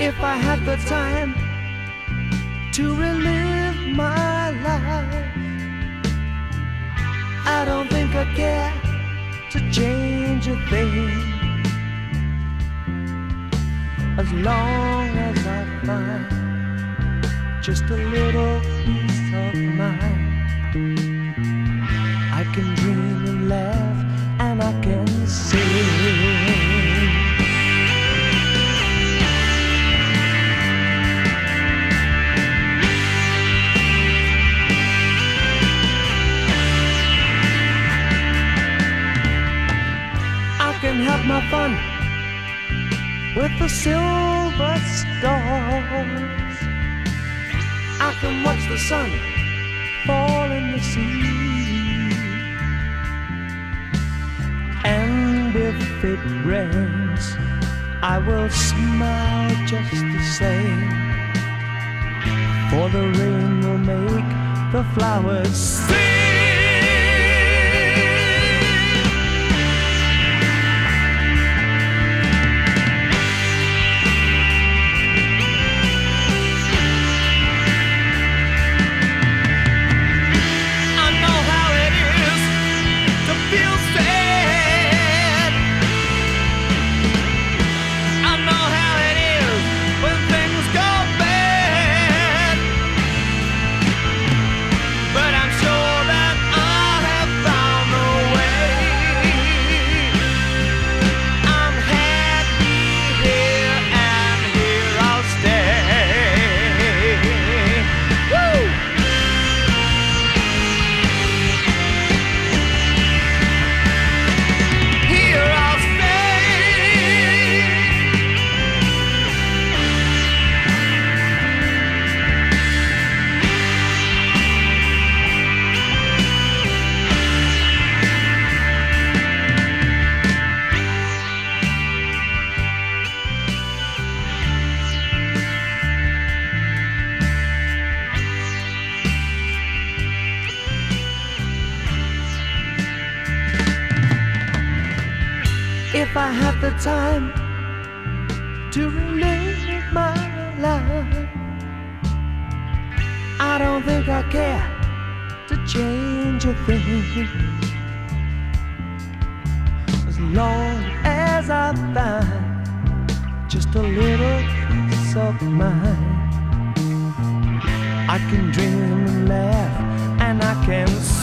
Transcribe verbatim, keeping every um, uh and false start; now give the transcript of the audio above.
If I had the time to relive my life, I don't think I'd care to change a thing, as long as I find just a little peace of mind. I can dream and laugh and I can sing. I can have my fun with the silver stars. I can watch the sun fall in the sea, and if it rains, I will smile just the same, for the rain will make the flowers sing. If I had the time to relive my life, I don't think I care to change a thing, as long as I find just a little peace of mind. I can dream and laugh and I can